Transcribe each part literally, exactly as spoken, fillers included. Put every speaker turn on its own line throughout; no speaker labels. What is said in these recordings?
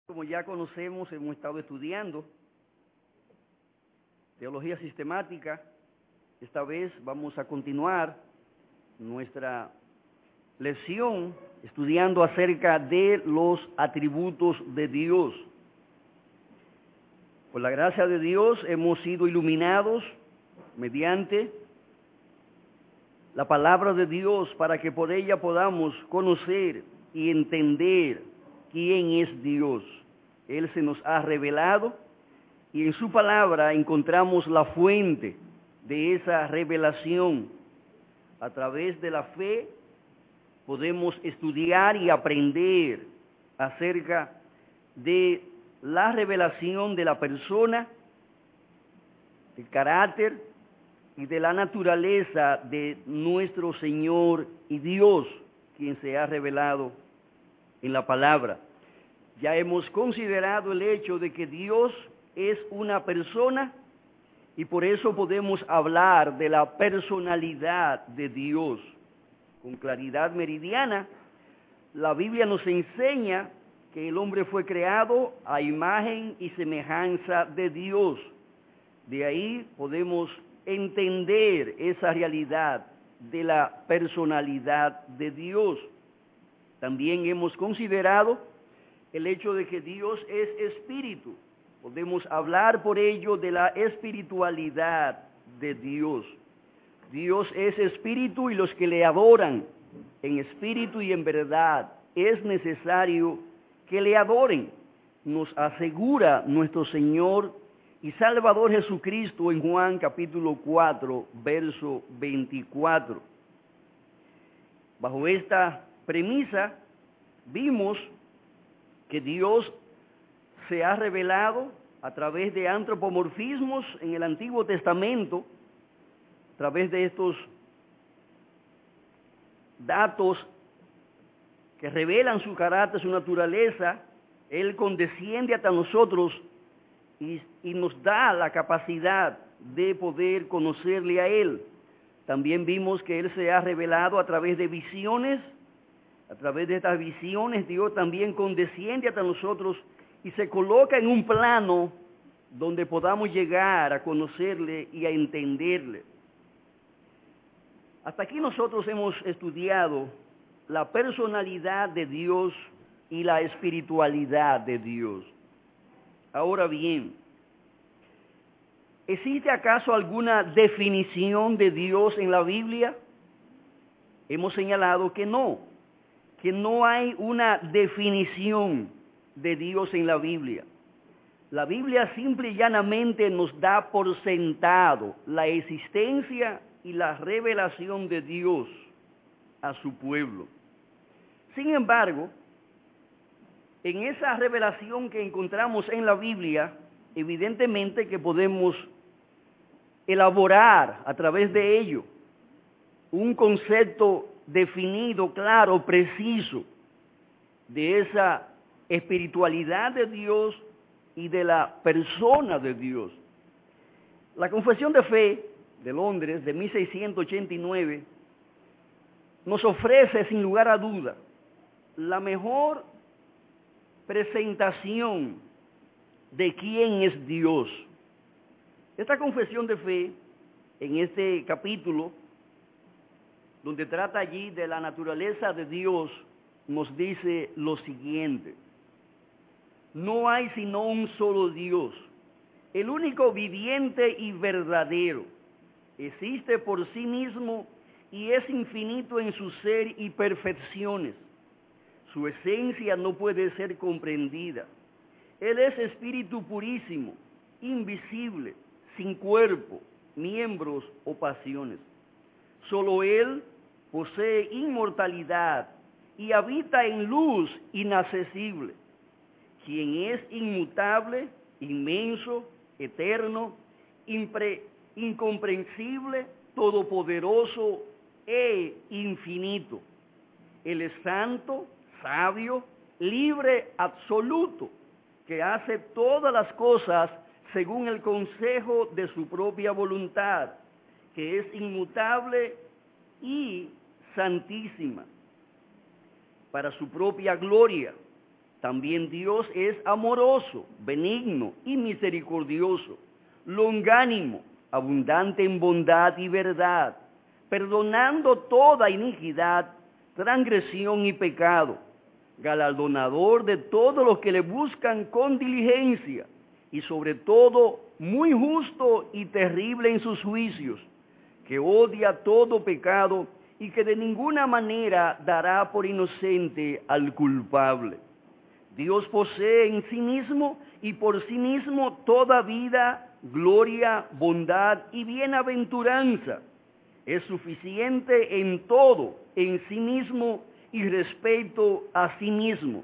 Como ya conocemos, hemos estado estudiando teología sistemática. Esta vez vamos a continuar nuestra lección estudiando acerca de los atributos de Dios. Por la gracia de Dios hemos sido iluminados mediante la palabra de Dios para que por ella podamos conocer y entender quién es Dios. Él se nos ha revelado y en su palabra encontramos la fuente de esa revelación. A través de la fe podemos estudiar y aprender acerca de la revelación de la persona, del carácter y de la naturaleza de nuestro Señor y Dios, quien se ha revelado en la palabra. Ya hemos considerado el hecho de que Dios es una persona y por eso podemos hablar de la personalidad de Dios. Con claridad meridiana, la Biblia nos enseña que el hombre fue creado a imagen y semejanza de Dios. De ahí podemos entender esa realidad de la personalidad de Dios. También hemos considerado el hecho de que Dios es espíritu. Podemos hablar por ello de la espiritualidad de Dios. Dios es espíritu y los que le adoran en espíritu y en verdad es necesario que le adoren. Nos asegura nuestro Señor y Salvador Jesucristo en Juan capítulo cuatro, verso veinticuatro. Bajo esta premisa vimos que Dios se ha revelado a través de antropomorfismos en el Antiguo Testamento, a través de estos datos que revelan su carácter, su naturaleza. Él condesciende hasta nosotros y, y nos da la capacidad de poder conocerle a Él. También vimos que Él se ha revelado a través de visiones. A través de estas visiones, Dios también condesciende hasta nosotros y se coloca en un plano donde podamos llegar a conocerle y a entenderle. Hasta aquí nosotros hemos estudiado la personalidad de Dios y la espiritualidad de Dios. Ahora bien, ¿existe acaso alguna definición de Dios en la Biblia? Hemos señalado que no. que no hay una definición de Dios en la Biblia. La Biblia simple y llanamente nos da por sentado la existencia y la revelación de Dios a su pueblo. Sin embargo, en esa revelación que encontramos en la Biblia, evidentemente que podemos elaborar a través de ello un concepto definido, claro, preciso, de esa espiritualidad de Dios y de la persona de Dios. La Confesión de Fe de Londres de mil seiscientos ochenta y nueve nos ofrece sin lugar a duda la mejor presentación de quién es Dios. Esta Confesión de Fe, en este capítulo, donde trata allí de la naturaleza de Dios, nos dice lo siguiente: no hay sino un solo Dios, el único viviente y verdadero. Existe por sí mismo y es infinito en su ser y perfecciones. Su esencia no puede ser comprendida. Él es espíritu purísimo, invisible, sin cuerpo, miembros o pasiones. Solo Él posee inmortalidad y habita en luz inaccesible, quien es inmutable, inmenso, eterno, impre, incomprensible, todopoderoso e infinito. Él es santo, sabio, libre, absoluto, que hace todas las cosas según el consejo de su propia voluntad, que es inmutable y santísima, para su propia gloria, También Dios es amoroso, benigno y misericordioso, longánimo, abundante en bondad y verdad, perdonando toda iniquidad, transgresión y pecado, galardonador de todos los que le buscan con diligencia, y sobre todo muy justo y terrible en sus juicios, que odia todo pecado y que de ninguna manera dará por inocente al culpable. Dios posee en sí mismo y por sí mismo toda vida, gloria, bondad y bienaventuranza. Es suficiente en todo, en sí mismo y respecto a sí mismo,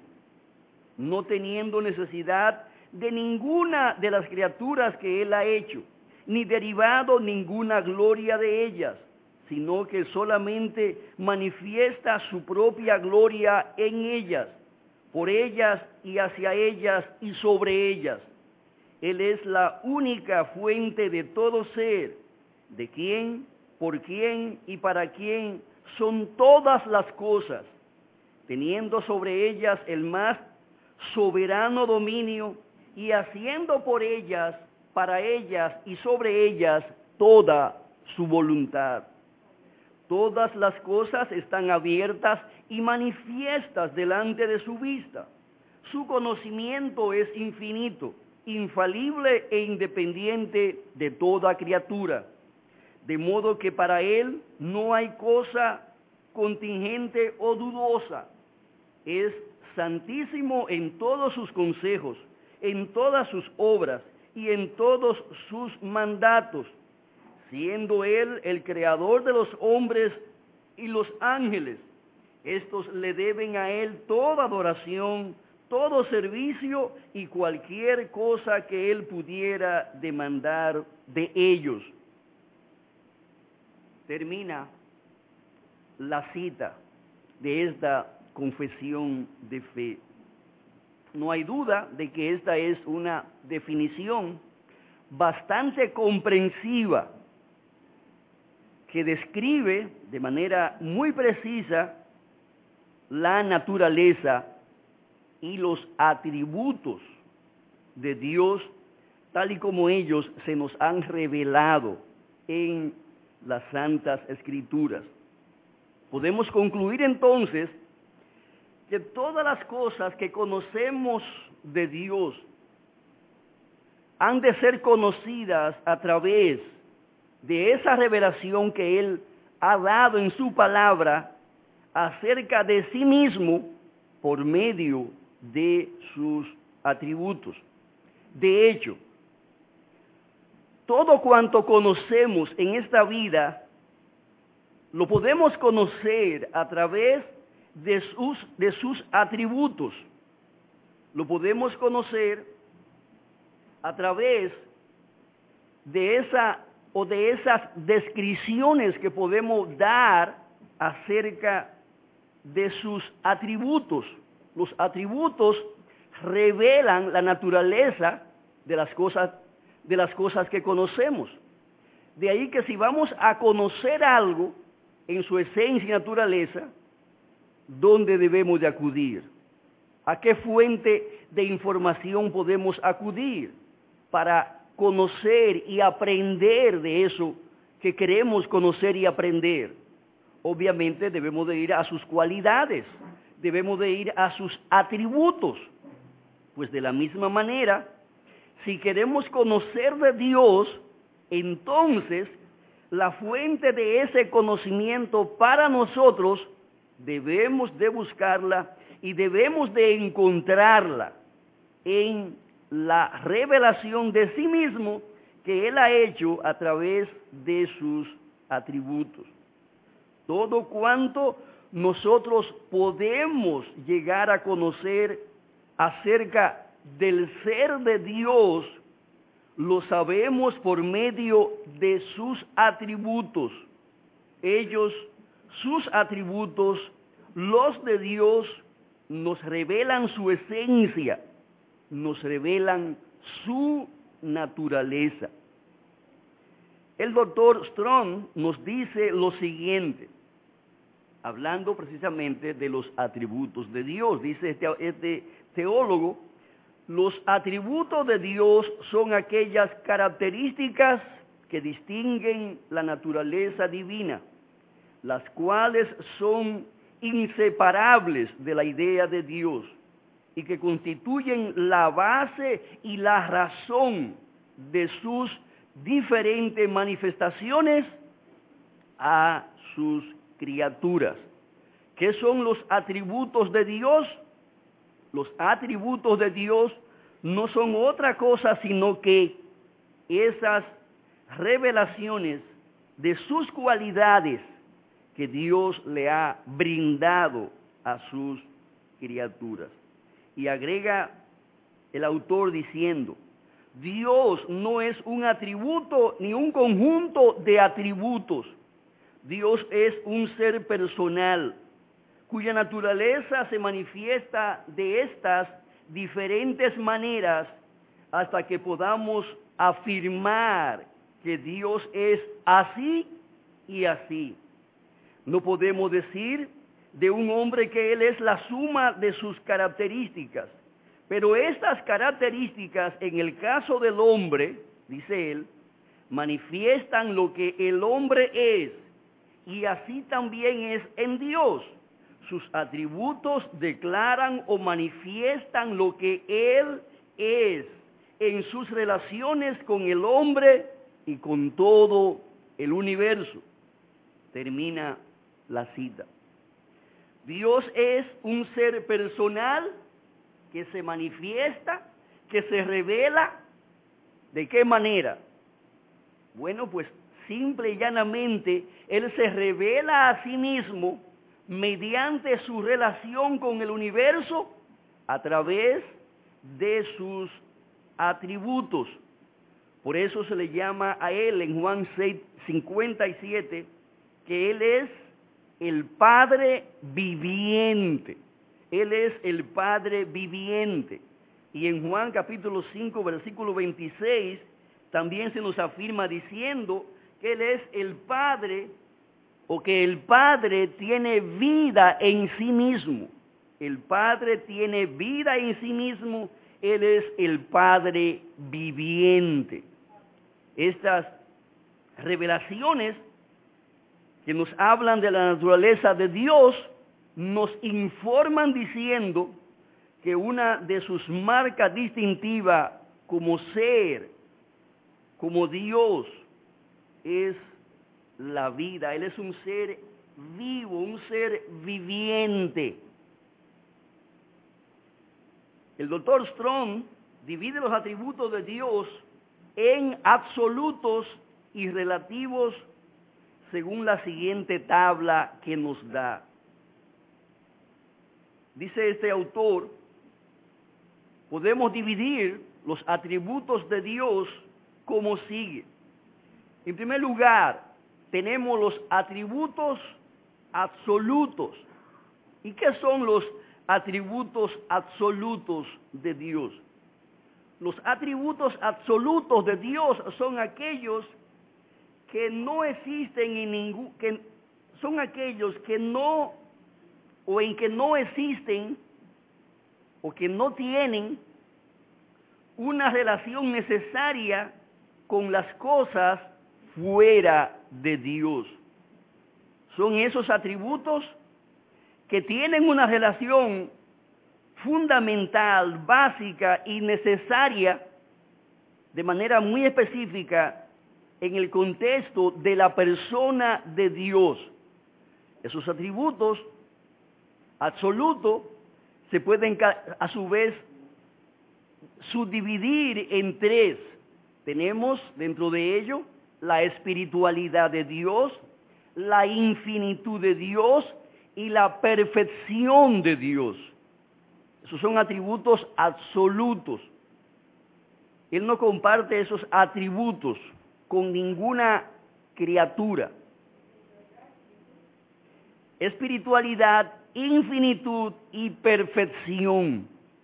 no teniendo necesidad de ninguna de las criaturas que Él ha hecho, ni derivado ninguna gloria de ellas, sino que solamente manifiesta su propia gloria en ellas, por ellas y hacia ellas y sobre ellas. Él es la única fuente de todo ser, de quien, por quien y para quien son todas las cosas, teniendo sobre ellas el más soberano dominio y haciendo por ellas, para ellas y sobre ellas toda su voluntad. Todas las cosas están abiertas y manifiestas delante de su vista. Su conocimiento es infinito, infalible e independiente de toda criatura, de modo que para Él no hay cosa contingente o dudosa. Es santísimo en todos sus consejos, en todas sus obras y en todos sus mandatos, siendo Él el creador de los hombres y los ángeles. Estos le deben a Él toda adoración, todo servicio y cualquier cosa que Él pudiera demandar de ellos. Termina la cita de esta confesión de fe. No hay duda de que esta es una definición bastante comprensiva que describe de manera muy precisa la naturaleza y los atributos de Dios tal y como ellos se nos han revelado en las Santas Escrituras. Podemos concluir entonces que todas las cosas que conocemos de Dios han de ser conocidas a través de esa revelación que Él ha dado en su palabra acerca de sí mismo por medio de sus atributos. De hecho, todo cuanto conocemos en esta vida lo podemos conocer a través de sus, de sus atributos. Lo podemos conocer a través de esa o de esas descripciones que podemos dar acerca de sus atributos. Los atributos revelan la naturaleza de las cosas, de las cosas que conocemos. De ahí que si vamos a conocer algo en su esencia y naturaleza, ¿dónde debemos de acudir? ¿A qué fuente de información podemos acudir para conocer y aprender de eso que queremos conocer y aprender? Obviamente debemos de ir a sus cualidades, debemos de ir a sus atributos. Pues de la misma manera, si queremos conocer de Dios, entonces la fuente de ese conocimiento para nosotros debemos de buscarla y debemos de encontrarla en la revelación de sí mismo que Él ha hecho a través de sus atributos. Todo cuanto nosotros podemos llegar a conocer acerca del ser de Dios, lo sabemos por medio de sus atributos. Ellos, sus atributos, los de Dios, nos revelan su esencia, nos revelan su naturaleza. El doctor Strong nos dice lo siguiente, hablando precisamente de los atributos de Dios. Dice este, este teólogo, los atributos de Dios son aquellas características que distinguen la naturaleza divina, las cuales son inseparables de la idea de Dios y que constituyen la base y la razón de sus diferentes manifestaciones a sus criaturas. ¿Qué son los atributos de Dios? Los atributos de Dios no son otra cosa sino que esas revelaciones de sus cualidades que Dios le ha brindado a sus criaturas. Y agrega el autor diciendo, Dios no es un atributo ni un conjunto de atributos. Dios es un ser personal, cuya naturaleza se manifiesta de estas diferentes maneras hasta que podamos afirmar que Dios es así y así. No podemos decir de un hombre que Él es la suma de sus características, pero estas características, en el caso del hombre, dice él, manifiestan lo que el hombre es, y así también es en Dios. Sus atributos declaran o manifiestan lo que Él es en sus relaciones con el hombre y con todo el universo. Termina la cita. Dios es un ser personal que se manifiesta, que se revela. ¿De qué manera? Bueno, pues simple y llanamente, Él se revela a sí mismo mediante su relación con el universo a través de sus atributos. Por eso se le llama a Él en Juan seis cincuenta y siete que Él es el Padre viviente. Él es el Padre viviente. Y en Juan capítulo cinco, versículo veintiséis, también se nos afirma diciendo que Él es el Padre, o que el Padre tiene vida en sí mismo. El Padre tiene vida en sí mismo. Él es el Padre viviente. Estas revelaciones que nos hablan de la naturaleza de Dios nos informan diciendo que una de sus marcas distintivas como ser, como Dios, es la vida. Él es un ser vivo, un ser viviente. El doctor Strong divide los atributos de Dios en absolutos y relativos según la siguiente tabla que nos da. Dice este autor, podemos dividir los atributos de Dios como sigue. En primer lugar, tenemos los atributos absolutos. ¿Y qué son los atributos absolutos de Dios? Los atributos absolutos de Dios son aquellos que no existen en ningún, que son aquellos que no, o en que no existen, o que no tienen una relación necesaria con las cosas fuera de Dios. Son esos atributos que tienen una relación fundamental, básica y necesaria, de manera muy específica, en el contexto de la persona de Dios. Esos atributos absolutos se pueden a su vez subdividir en tres. Tenemos dentro de ello la espiritualidad de Dios, la infinitud de Dios y la perfección de Dios. Esos son atributos absolutos. Él no comparte esos atributos con ninguna criatura. Espiritualidad, infinitud y perfección.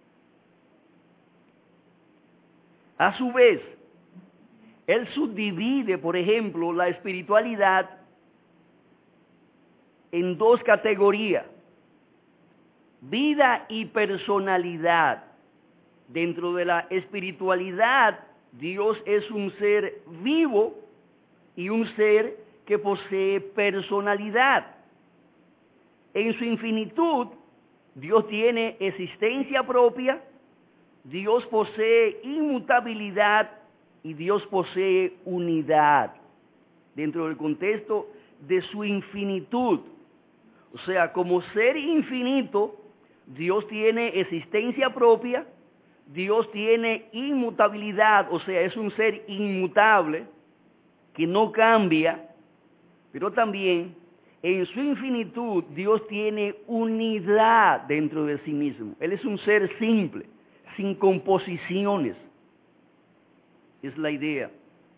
A su vez, Él subdivide, por ejemplo, la espiritualidad en dos categorías. vida y personalidad. Dentro de la espiritualidad, Dios es un ser vivo y un ser que posee personalidad. En su infinitud, Dios tiene existencia propia, Dios posee inmutabilidad y Dios posee unidad. Dentro del contexto de su infinitud, o sea, como ser infinito, Dios tiene existencia propia, Dios tiene inmutabilidad, o sea, es un ser inmutable, que no cambia, pero también en su infinitud Dios tiene unidad dentro de sí mismo. Él es un ser simple, sin composiciones. Es la idea.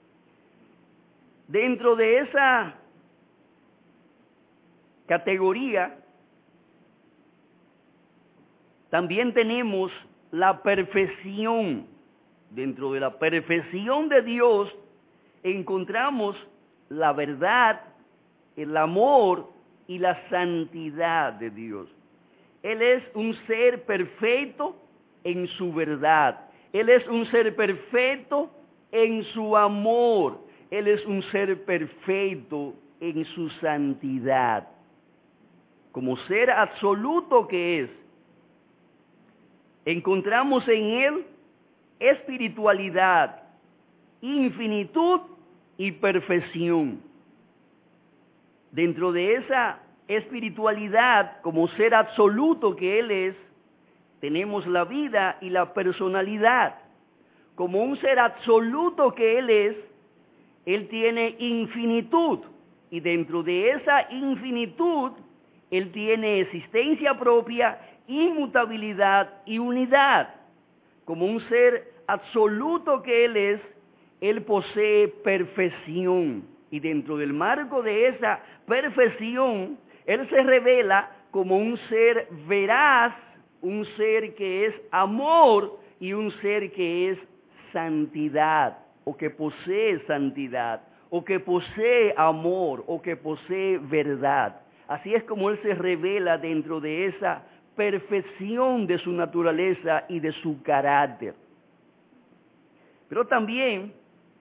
Dentro de esa categoría, también tenemos la perfección. Dentro de la perfección de Dios encontramos la verdad, el amor y la santidad de Dios. Él es un ser perfecto en su verdad. Él es un ser perfecto en su amor. Él es un ser perfecto en su santidad. Como ser absoluto que es, encontramos en Él espiritualidad, infinitud y perfección. Dentro de esa espiritualidad, como ser absoluto que Él es, tenemos la vida y la personalidad. Como un ser absoluto que Él es, Él tiene infinitud. Y dentro de esa infinitud, Él tiene existencia propia, inmutabilidad y unidad. Como un ser absoluto que Él es, Él posee perfección. Y dentro del marco de esa perfección, Él se revela como un ser veraz, un ser que es amor y un ser que es santidad, o que posee santidad, o que posee amor, o que posee verdad. Así es como Él se revela dentro de esa perfección de su naturaleza y de su carácter. Pero también,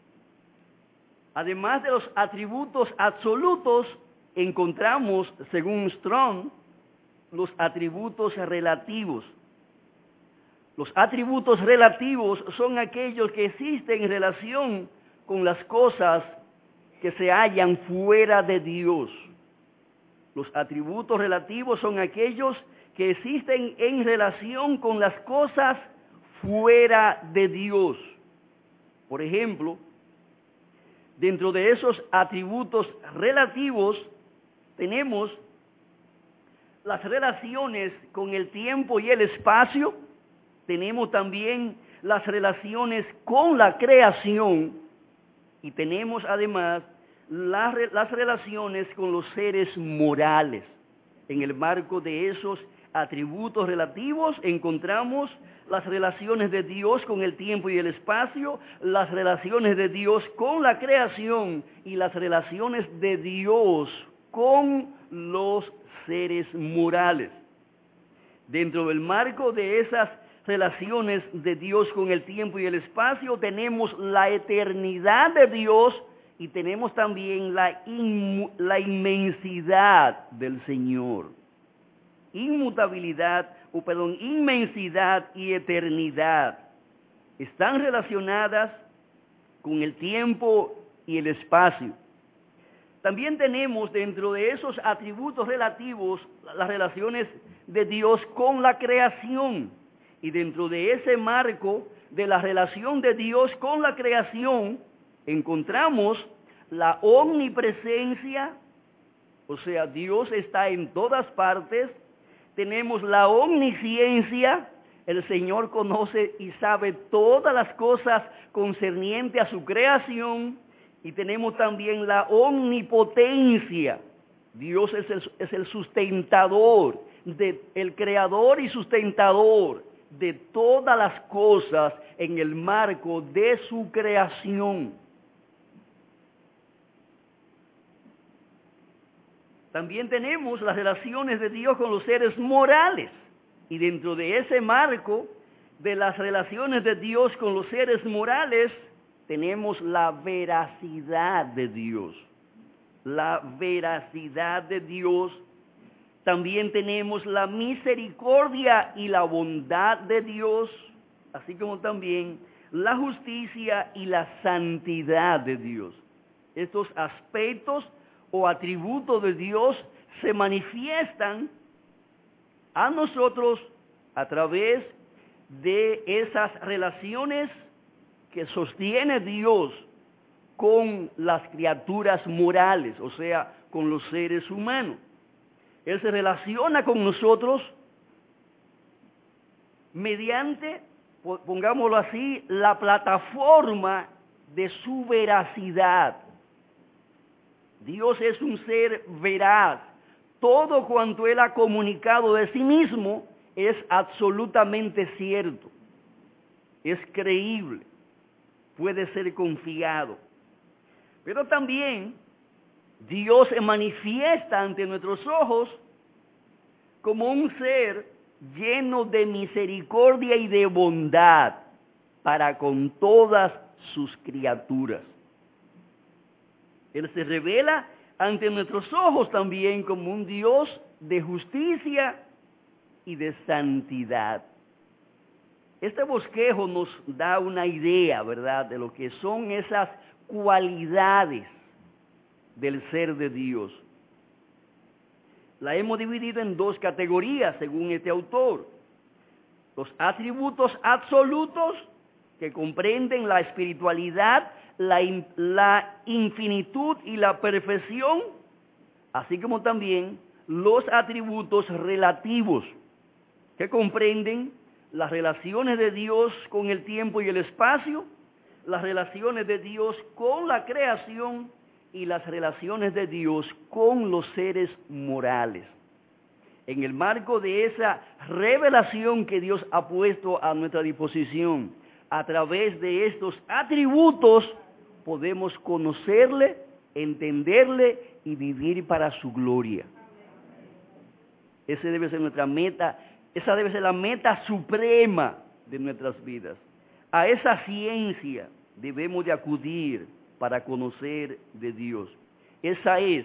además de los atributos absolutos, encontramos, según Strong, los atributos relativos. Los atributos relativos son aquellos que existen en relación con las cosas que se hallan fuera de Dios. Los atributos relativos son aquellos que existen en relación con las cosas fuera de Dios. Por ejemplo, dentro de esos atributos relativos tenemos las relaciones con el tiempo y el espacio, tenemos también las relaciones con la creación y tenemos además las, las relaciones con los seres morales. En el marco de esos atributos relativos encontramos las relaciones de Dios con el tiempo y el espacio, las relaciones de Dios con la creación y las relaciones de Dios con los seres morales. Dentro del marco de esas relaciones de Dios con el tiempo y el espacio tenemos la eternidad de Dios y tenemos también la, in, la inmensidad del Señor. Inmutabilidad, o perdón, inmensidad y eternidad están relacionadas con el tiempo y el espacio. También tenemos dentro de esos atributos relativos las relaciones de Dios con la creación. Y dentro de ese marco de la relación de Dios con la creación encontramos la omnipresencia, o sea, Dios está en todas partes. Tenemos la omnisciencia, el Señor conoce y sabe todas las cosas concernientes a su creación. Y tenemos también la omnipotencia. Dios es el, es el sustentador, de, el creador y sustentador de todas las cosas en el marco de su creación. También tenemos las relaciones de Dios con los seres morales. Y dentro de ese marco de las relaciones de Dios con los seres morales, tenemos la veracidad de Dios. La veracidad de Dios. También tenemos la misericordia y la bondad de Dios, así como también la justicia y la santidad de Dios. Estos aspectos o atributos de Dios se manifiestan a nosotros a través de esas relaciones que sostiene Dios con las criaturas morales, o sea, con los seres humanos. Él se relaciona con nosotros mediante, pongámoslo así, la plataforma de su veracidad. Dios es un ser veraz. Todo cuanto Él ha comunicado de sí mismo es absolutamente cierto. Es creíble. Puede ser confiado. Pero también Dios se manifiesta ante nuestros ojos como un ser lleno de misericordia y de bondad para con todas sus criaturas. Él se revela ante nuestros ojos también como un Dios de justicia y de santidad. Este bosquejo nos da una idea, ¿verdad?, de lo que son esas cualidades del ser de Dios. La hemos dividido en dos categorías, según este autor. Los atributos absolutos, que comprenden la espiritualidad, la, la infinitud y la perfección, así como también los atributos relativos, que comprenden las relaciones de Dios con el tiempo y el espacio, las relaciones de Dios con la creación y las relaciones de Dios con los seres morales. En el marco de esa revelación que Dios ha puesto a nuestra disposición, a través de estos atributos podemos conocerle, entenderle y vivir para su gloria. Esa debe ser nuestra meta, esa debe ser la meta suprema de nuestras vidas. A esa ciencia debemos de acudir para conocer de Dios. Esa es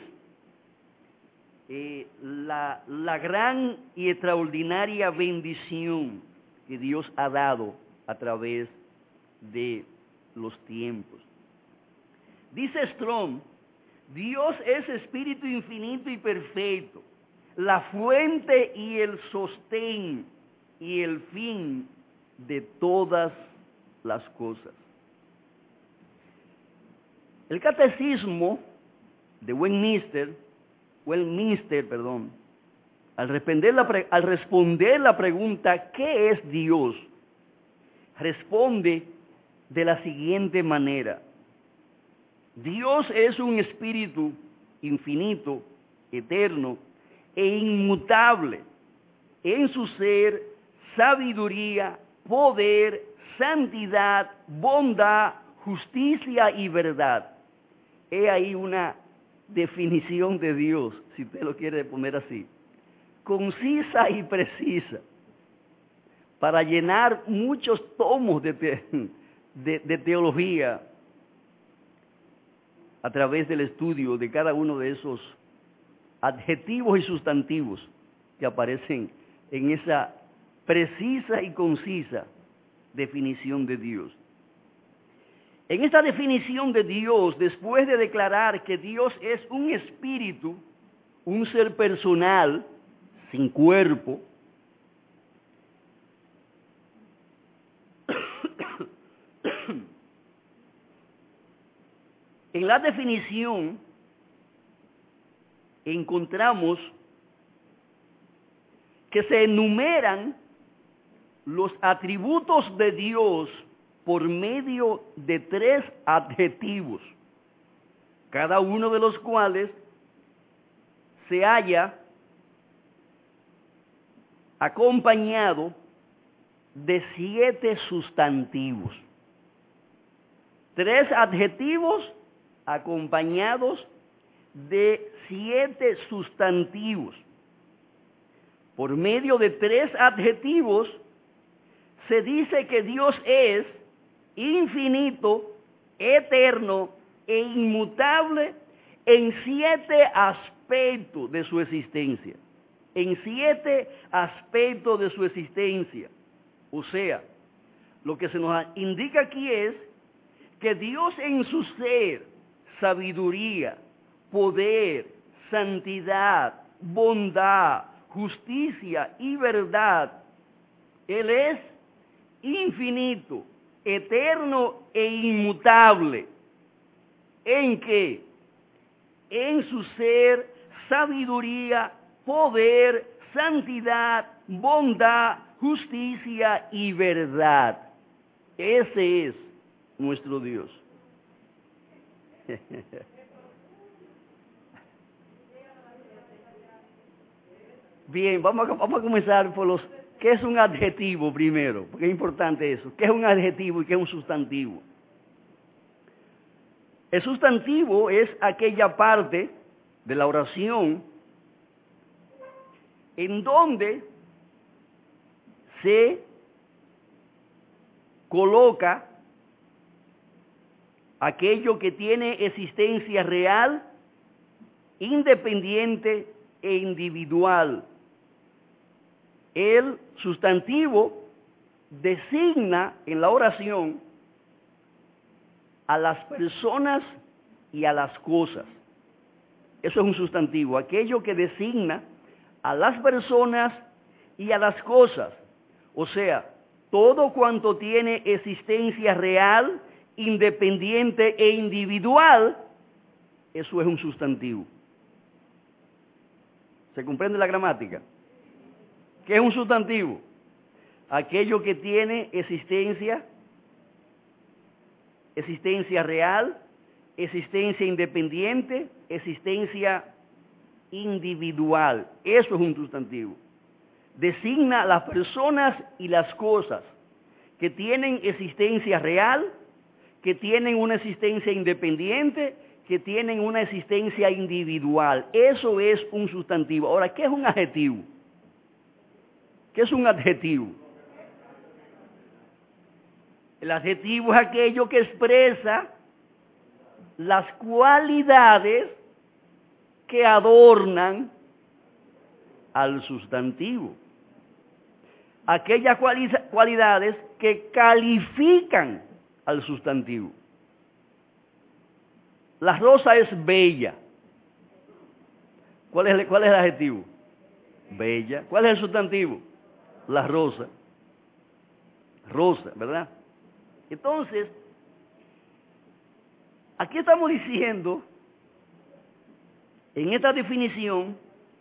eh, la, la gran y extraordinaria bendición que Dios ha dado a través de los tiempos. Dice Strong, Dios es espíritu infinito y perfecto, la fuente y el sostén y el fin de todas las cosas. El catecismo de Westminster, Westminster, perdón, al responder, la pre, al responder la pregunta ¿qué es Dios?, responde de la siguiente manera: Dios es un espíritu infinito, eterno e inmutable en su ser, sabiduría, poder, santidad, bondad, justicia y verdad. He ahí una definición de Dios, si usted lo quiere poner así, concisa y precisa, para llenar muchos tomos de, te, de, de teología a través del estudio de cada uno de esos adjetivos y sustantivos que aparecen en esa precisa y concisa definición de Dios. En esta definición de Dios, después de declarar que Dios es un espíritu, un ser personal, sin cuerpo, en la definición encontramos que se enumeran los atributos de Dios por medio de tres adjetivos, cada uno de los cuales se halla acompañado de siete sustantivos. Tres adjetivos acompañados de siete sustantivos. por medio de tres adjetivos, se dice que Dios es infinito, eterno e inmutable en siete aspectos de su existencia. En siete aspectos de su existencia. O sea, lo que se nos indica aquí es que Dios en su ser, sabiduría, poder, santidad, bondad, justicia y verdad, Él es infinito, eterno e inmutable. ¿En qué? En su ser, sabiduría, poder, santidad, bondad, justicia y verdad. Ese es nuestro Dios. Bien, vamos a, vamos a comenzar por los... ¿Qué es un adjetivo primero? Porque es importante eso. ¿Qué es un adjetivo y qué es un sustantivo? El sustantivo es aquella parte de la oración en donde se coloca aquello que tiene existencia real, independiente e individual. El sustantivo designa en la oración a las personas y a las cosas. Eso es un sustantivo, aquello que designa a las personas y a las cosas. O sea, todo cuanto tiene existencia real, independiente e individual, eso es un sustantivo. ¿Se comprende la gramática? ¿Qué es un sustantivo? Aquello que tiene existencia, existencia real, existencia independiente, existencia individual. Eso es un sustantivo. Designa las personas y las cosas que tienen existencia real, que tienen una existencia independiente, que tienen una existencia individual. Eso es un sustantivo. Ahora, ¿qué es un adjetivo? ¿Qué es un adjetivo? El adjetivo es aquello que expresa las cualidades que adornan al sustantivo. Aquellas cualidades que califican al sustantivo. La rosa es bella. ¿Cuál es el, cuál es el adjetivo? Bella. ¿Cuál es el sustantivo? La rosa. Rosa, ¿verdad? Entonces, aquí estamos diciendo, en esta definición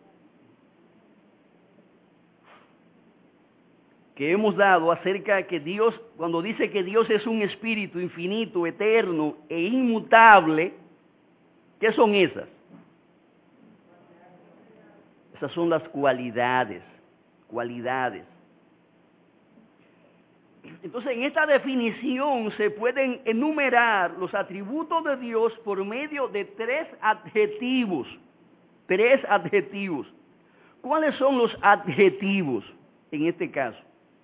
que hemos dado acerca de que Dios, cuando dice que Dios es un espíritu infinito, eterno e inmutable, ¿qué son esas? Esas son las cualidades, cualidades. Entonces, en esta definición se pueden enumerar los atributos de Dios por medio de tres adjetivos. Tres adjetivos. ¿Cuáles son los adjetivos en este caso?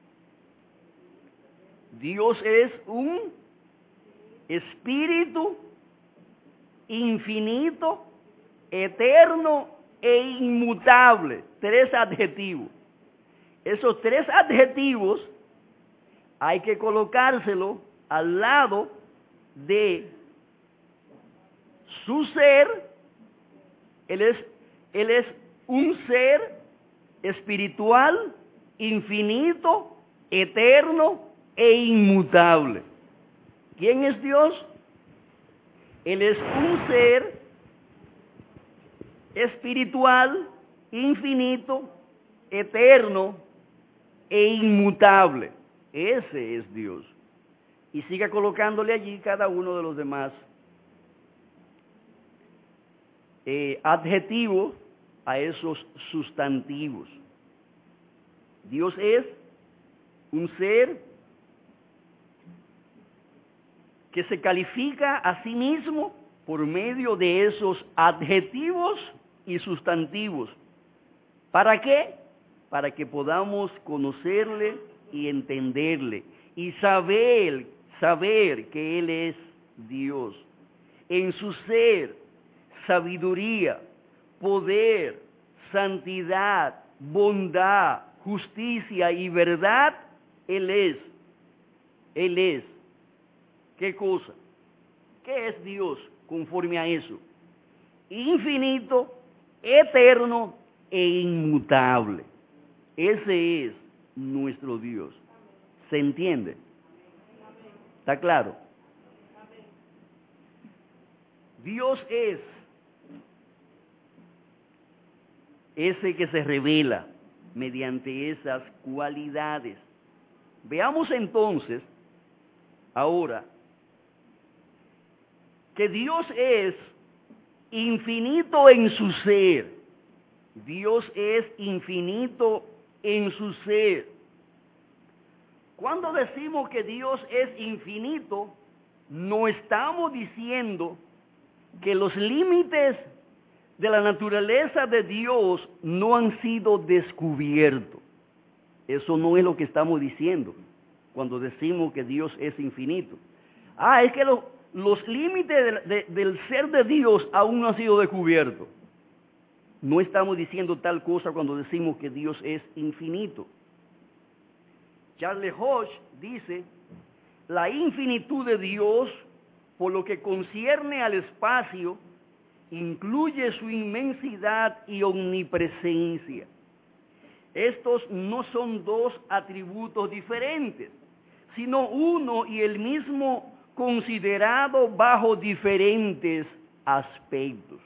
Dios es un espíritu infinito, eterno e inmutable. Tres adjetivos. Esos tres adjetivos hay que colocárselo al lado de su ser. Él es, él es un ser espiritual, infinito, eterno e inmutable. ¿Quién es Dios? Él es un ser espiritual, infinito, eterno e inmutable. Ese es Dios. Y siga colocándole allí cada uno de los demás eh, adjetivos a esos sustantivos. Dios es un ser que se califica a sí mismo por medio de esos adjetivos y sustantivos. ¿Para qué? para que podamos conocerle y entenderle y saber, saber que Él es Dios. En su ser, sabiduría, poder, santidad, bondad, justicia y verdad, Él es. Él es. ¿Qué cosa? ¿Qué es Dios conforme a eso? Infinito, eterno e inmutable. Ese es nuestro Dios. ¿Se entiende? ¿Está claro? Dios es ese que se revela mediante esas cualidades. Veamos entonces, ahora, que Dios es infinito en su ser. Dios es infinito en su ser. Cuando decimos que Dios es infinito, no estamos diciendo que los límites de la naturaleza de Dios no han sido descubiertos. Eso no es lo que estamos diciendo cuando decimos que Dios es infinito. Ah, es que los, los límites de, de, del ser de Dios aún no han sido descubiertos. No estamos diciendo tal cosa cuando decimos que Dios es infinito. Charles Hodge dice, la infinitud de Dios, por lo que concierne al espacio, incluye su inmensidad y omnipresencia. Estos no son dos atributos diferentes, sino uno y el mismo considerado bajo diferentes aspectos.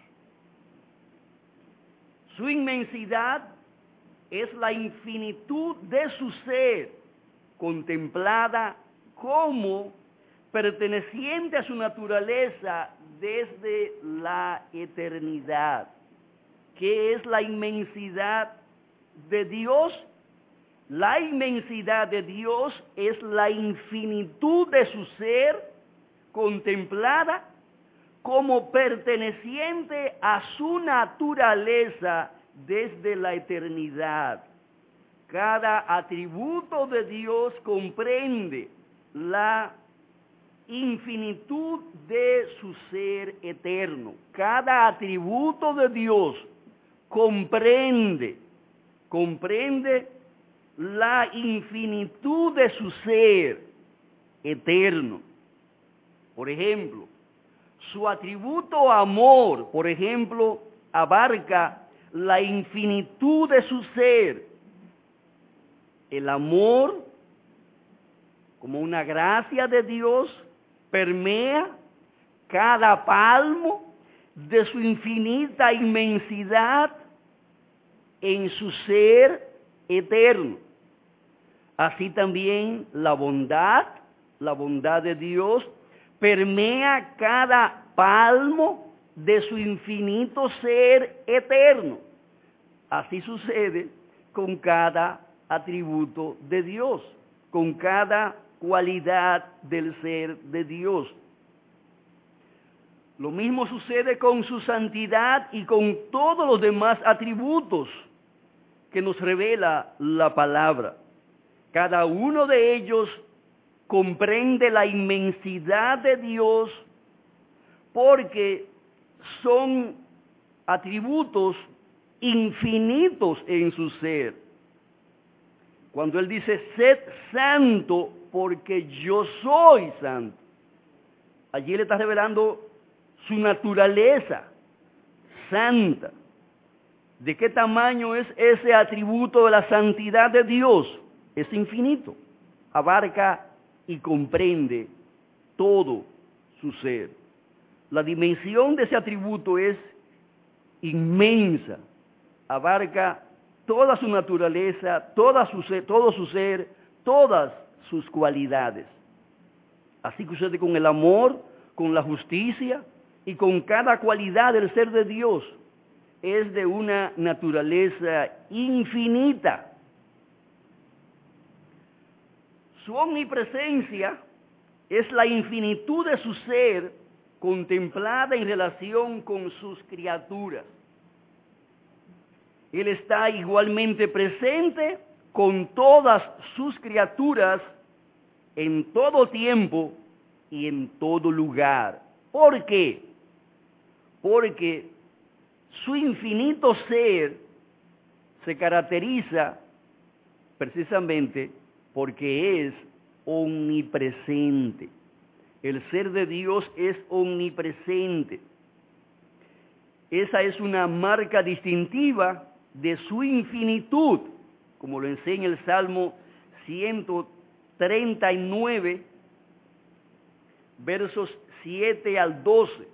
Su inmensidad es la infinitud de su ser, contemplada como perteneciente a su naturaleza desde la eternidad. ¿Qué es la inmensidad de Dios? La inmensidad de Dios es la infinitud de su ser, contemplada como perteneciente a su naturaleza desde la eternidad. Cada atributo de Dios comprende la infinitud de su ser eterno. Cada atributo de Dios comprende, comprende la infinitud de su ser eterno. Por ejemplo, su atributo amor, por ejemplo, abarca la infinitud de su ser. El amor, como una gracia de Dios, permea cada palmo de su infinita inmensidad en su ser eterno. Así también la bondad, la bondad de Dios, permea cada palmo de su infinito ser eterno. Así sucede con cada atributo de Dios, con cada cualidad del ser de Dios. Lo mismo sucede con su santidad y con todos los demás atributos que nos revela la palabra. Cada uno de ellos comprende la inmensidad de Dios porque son atributos infinitos en su ser. Cuando Él dice, sed santo porque yo soy santo, allí le está revelando su naturaleza santa. ¿De qué tamaño es ese atributo de la santidad de Dios? Es infinito, abarca y comprende todo su ser. La dimensión de ese atributo es inmensa, abarca toda su naturaleza, toda su ser, todo su ser, todas sus cualidades. Así que sucede con el amor, con la justicia y con cada cualidad del ser de Dios. Es de una naturaleza infinita. Su omnipresencia es la infinitud de su ser contemplada en relación con sus criaturas. Él está igualmente presente con todas sus criaturas en todo tiempo y en todo lugar. ¿Por qué? Porque su infinito ser se caracteriza precisamente porque es omnipresente. El ser de Dios es omnipresente. Esa es una marca distintiva de su infinitud, como lo enseña el Salmo ciento treinta y nueve, versos siete al doce.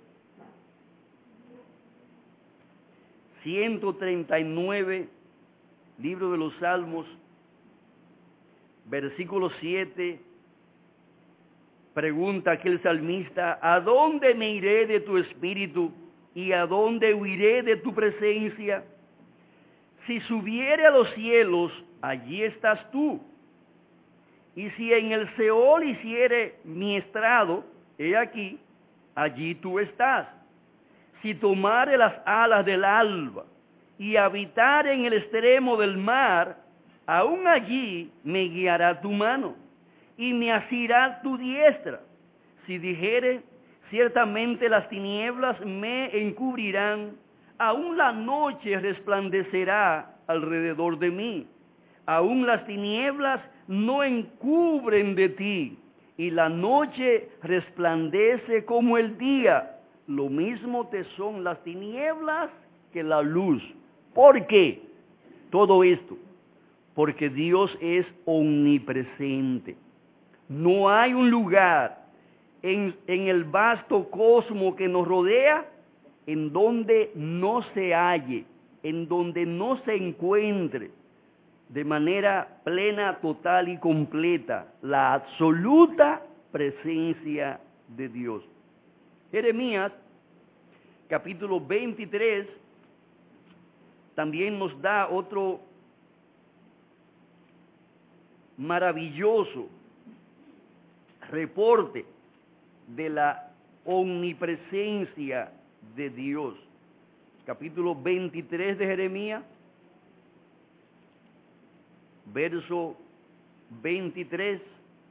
ciento treinta y nueve, libro de los Salmos, versículo siete, pregunta aquel salmista: ¿a dónde me iré de tu espíritu y a dónde huiré de tu presencia? Si subiere a los cielos, allí estás tú. Y si en el Seol hiciere mi estrado, he aquí, allí tú estás. Si tomare las alas del alba y habitare en el extremo del mar, aún allí me guiará tu mano y me asirá tu diestra. Si dijere, ciertamente las tinieblas me encubrirán, aún la noche resplandecerá alrededor de mí. Aún las tinieblas no encubren de ti, y la noche resplandece como el día. Lo mismo te son las tinieblas que la luz. ¿Por qué todo esto? Porque Dios es omnipresente. No hay un lugar en, en el vasto cosmos que nos rodea en donde no se halle, en donde no se encuentre de manera plena, total y completa la absoluta presencia de Dios. Jeremías, capítulo veintitrés, también nos da otro maravilloso reporte de la omnipresencia de Dios. Capítulo veintitrés de Jeremías, verso veintitrés.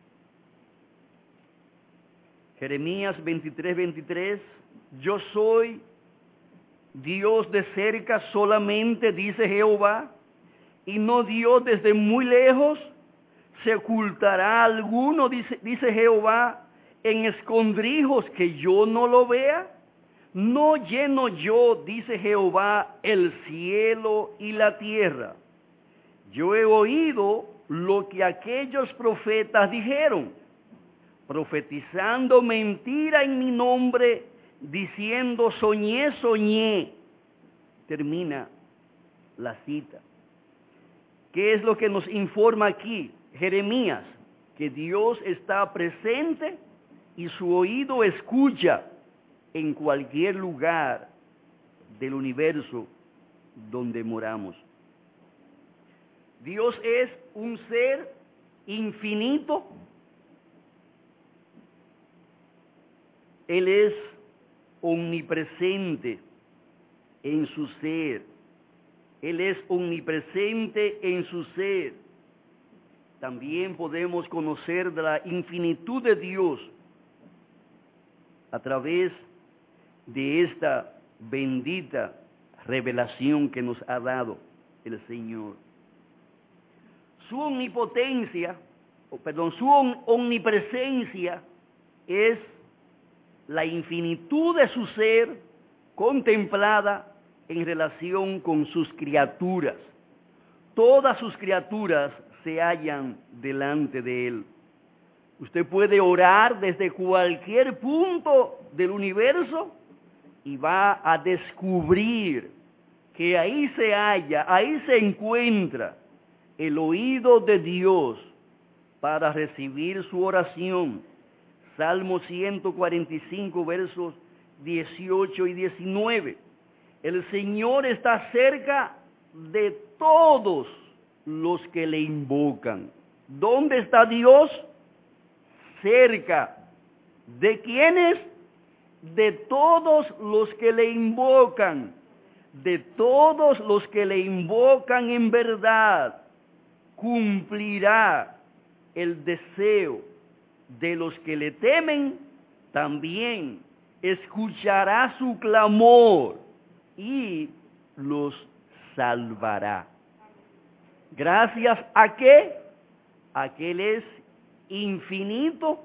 Jeremías veintitrés, veintitrés. Yo soy Dios de cerca solamente, dice Jehová, y no Dios desde muy lejos. ¿Se ocultará alguno, dice, dice Jehová, en escondrijos que yo no lo vea? ¿No lleno yo, dice Jehová, el cielo y la tierra? Yo he oído lo que aquellos profetas dijeron, profetizando mentira en mi nombre, diciendo soñé, soñé. Termina la cita. ¿Qué es lo que nos informa aquí Jeremías? Que Dios está presente y su oído escucha en cualquier lugar del universo donde moramos. Dios es un ser infinito. Él es omnipresente en su ser. Él es omnipresente en su ser. También podemos conocer de la infinitud de Dios a través de esta bendita revelación que nos ha dado el Señor. Su omnipotencia, o perdón, su omnipresencia es la infinitud de su ser contemplada en relación con sus criaturas. Todas sus criaturas se hallan delante de Él. Usted puede orar desde cualquier punto del universo y va a descubrir que ahí se halla, ahí se encuentra el oído de Dios para recibir su oración. Salmo ciento cuarenta y cinco, versos dieciocho y diecinueve. El Señor está cerca de todos los que le invocan. ¿Dónde está Dios? Cerca. ¿De quiénes? De todos los que le invocan. de todos los que le invocan en verdad. Cumplirá el deseo de los que le temen, también escuchará su clamor y los salvará. Gracias a qué? A que Él es infinito,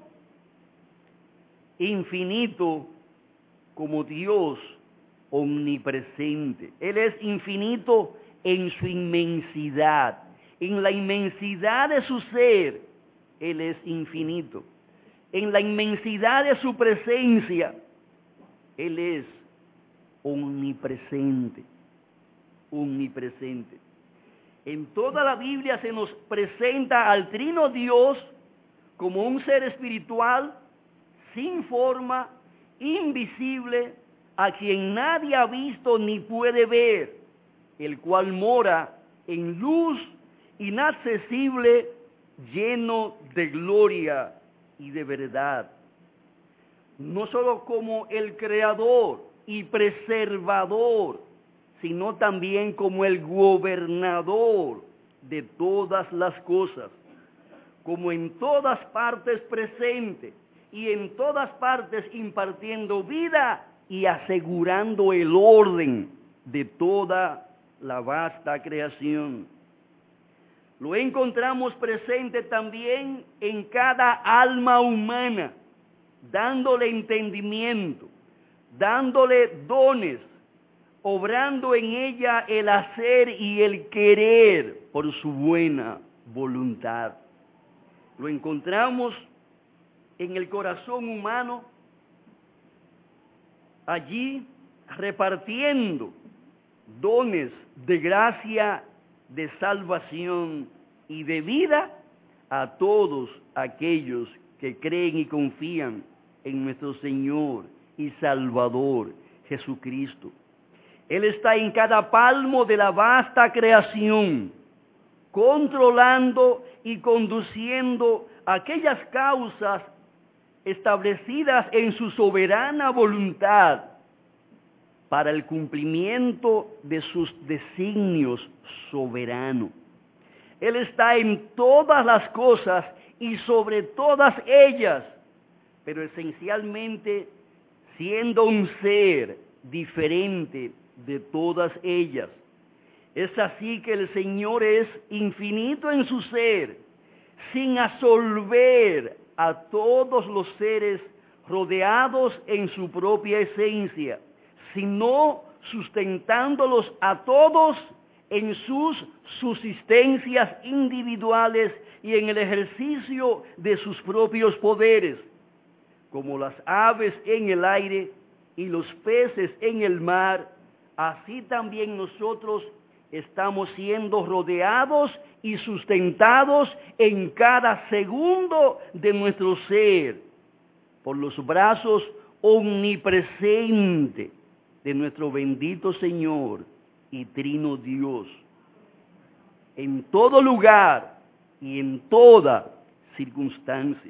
infinito como Dios omnipresente. Él es infinito en su inmensidad. En la inmensidad de su ser, Él es infinito. En la inmensidad de su presencia, Él es omnipresente. Omnipresente. En toda la Biblia se nos presenta al Trino Dios como un ser espiritual, sin forma, invisible, a quien nadie ha visto ni puede ver, el cual mora en luz inaccesible, lleno de gloria y de verdad. No solo como el creador y preservador, sino también como el gobernador de todas las cosas, como en todas partes presente y en todas partes impartiendo vida y asegurando el orden de toda la vasta creación. Lo encontramos presente también en cada alma humana, dándole entendimiento, dándole dones, obrando en ella el hacer y el querer por su buena voluntad. Lo encontramos en el corazón humano, allí repartiendo dones de gracia, de salvación y de vida a todos aquellos que creen y confían en nuestro Señor y Salvador Jesucristo. Él está en cada palmo de la vasta creación, controlando y conduciendo aquellas causas establecidas en su soberana voluntad para el cumplimiento de sus designios soberanos. Él está en todas las cosas y sobre todas ellas, pero esencialmente siendo un ser diferente de todas ellas. Es así que el Señor es infinito en su ser, sin absolver a todos los seres rodeados en su propia esencia, sino sustentándolos a todos en sus subsistencias individuales y en el ejercicio de sus propios poderes, como las aves en el aire y los peces en el mar. Así también nosotros estamos siendo rodeados y sustentados en cada segundo de nuestro ser por los brazos omnipresentes de nuestro bendito Señor y Trino Dios, en todo lugar y en toda circunstancia.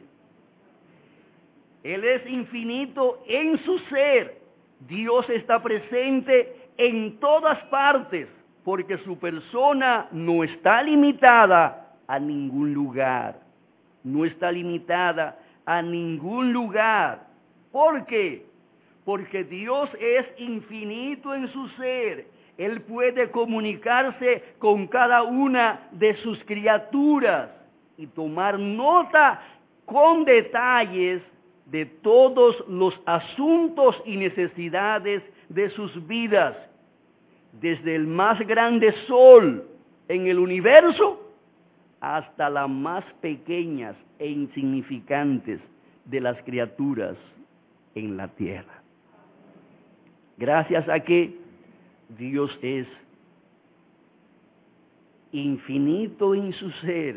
Él es infinito en su ser. Dios está presente en todas partes, porque su persona no está limitada a ningún lugar. No está limitada a ningún lugar. ¿Por qué? Porque Dios es infinito en su ser. Él puede comunicarse con cada una de sus criaturas y tomar nota con detalles de todos los asuntos y necesidades de sus vidas, desde el más grande sol en el universo hasta las más pequeñas e insignificantes de las criaturas en la tierra. Gracias a que Dios es infinito en su ser,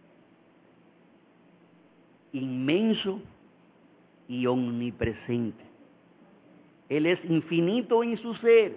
inmenso y omnipresente. Él es infinito en su ser,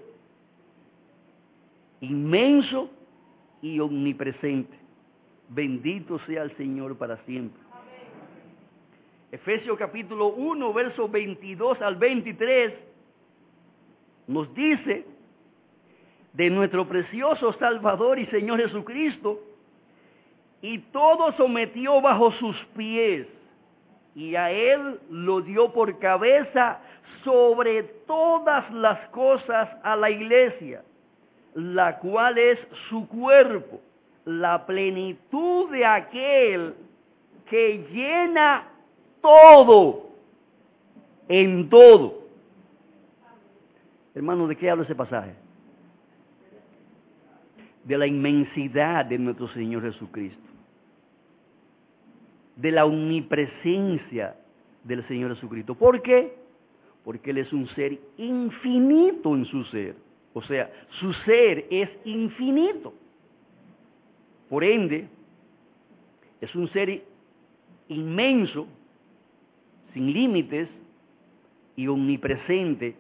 inmenso y omnipresente. Bendito sea el Señor para siempre. Amén. Efesios capítulo uno, versos veintidós al veintitrés, nos dice de nuestro precioso Salvador y Señor Jesucristo, y todo sometió bajo sus pies, y a Él lo dio por cabeza sobre todas las cosas a la iglesia, la cual es su cuerpo, la plenitud de aquel que llena todo en todo. Hermano, ¿de qué habla ese pasaje? De la inmensidad de nuestro Señor Jesucristo, de la omnipresencia del Señor Jesucristo. ¿Por qué? Porque Él es un ser infinito en su ser. O sea, su ser es infinito. Por ende, es un ser inmenso, sin límites y omnipresente.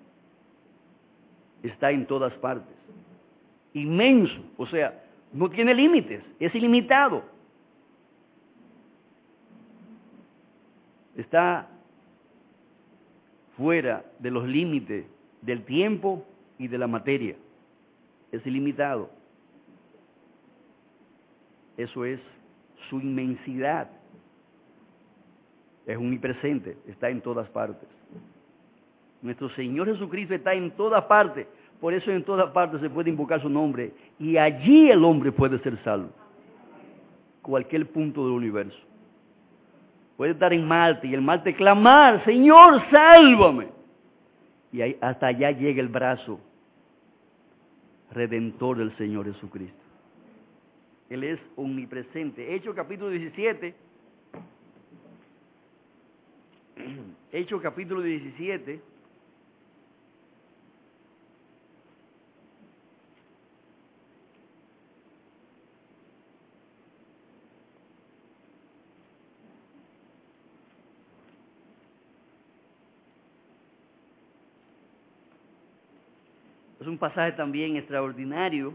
Está en todas partes. Inmenso, o sea, no tiene límites, es ilimitado. Está fuera de los límites del tiempo y de la materia. Es ilimitado. Eso es su inmensidad. Es omnipresente, está en todas partes. Nuestro Señor Jesucristo está en todas partes. Por eso en todas partes se puede invocar su nombre. Y allí el hombre puede ser salvo. Cualquier punto del universo. Puede estar en Marte y el Marte clamar, Señor, sálvame. Y ahí, hasta allá llega el brazo redentor del Señor Jesucristo. Él es omnipresente. Hechos capítulo diecisiete. Hechos capítulo diecisiete. Es un pasaje también extraordinario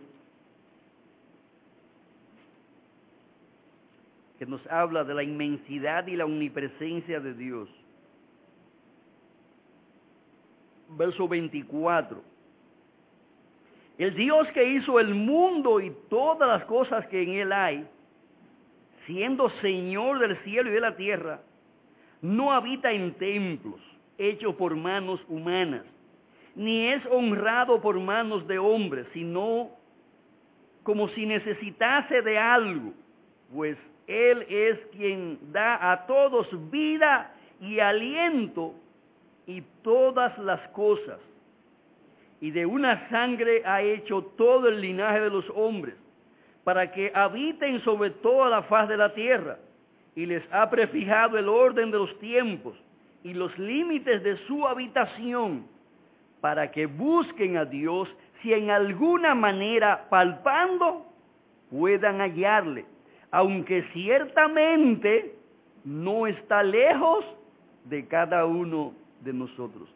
que nos habla de la inmensidad y la omnipresencia de Dios. Verso veinticuatro. El Dios que hizo el mundo y todas las cosas que en él hay, siendo Señor del cielo y de la tierra, no habita en templos hechos por manos humanas, ni es honrado por manos de hombres, sino como si necesitase de algo, pues Él es quien da a todos vida y aliento y todas las cosas. Y de una sangre ha hecho todo el linaje de los hombres, para que habiten sobre toda la faz de la tierra, y les ha prefijado el orden de los tiempos y los límites de su habitación, para que busquen a Dios, si en alguna manera palpando puedan hallarle, aunque ciertamente no está lejos de cada uno de nosotros.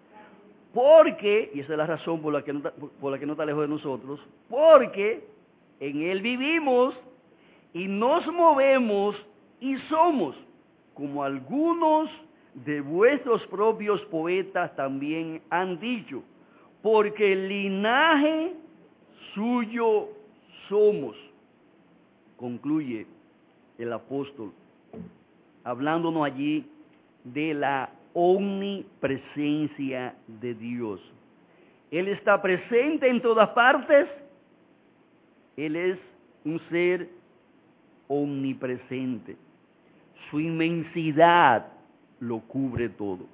Porque, y esa es la razón por la que no, por la que no está lejos de nosotros, porque en Él vivimos y nos movemos y somos, como algunos de vuestros propios poetas también han dicho, porque el linaje suyo somos, concluye el apóstol, hablándonos allí de la omnipresencia de Dios. Él está presente en todas partes, Él es un ser omnipresente, su inmensidad lo cubre todo.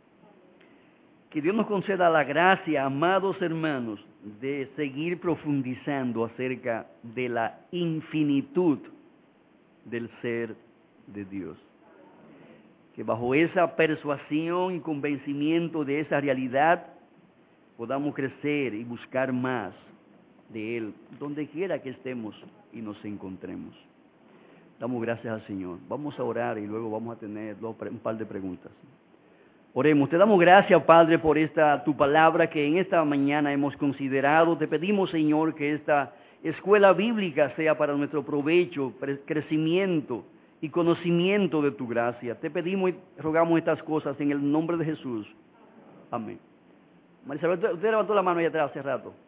Que Dios nos conceda la gracia, amados hermanos, de seguir profundizando acerca de la infinitud del ser de Dios. Que bajo esa persuasión y convencimiento de esa realidad podamos crecer y buscar más de Él, donde quiera que estemos y nos encontremos. Damos gracias al Señor. Vamos a orar y luego vamos a tener dos, un par de preguntas. Oremos. Te damos gracias, Padre, por esta tu palabra que en esta mañana hemos considerado. Te pedimos, Señor, que esta escuela bíblica sea para nuestro provecho, crecimiento y conocimiento de tu gracia. Te pedimos y rogamos estas cosas en el nombre de Jesús. Amén. Marisabel, usted levantó la mano allá atrás hace rato.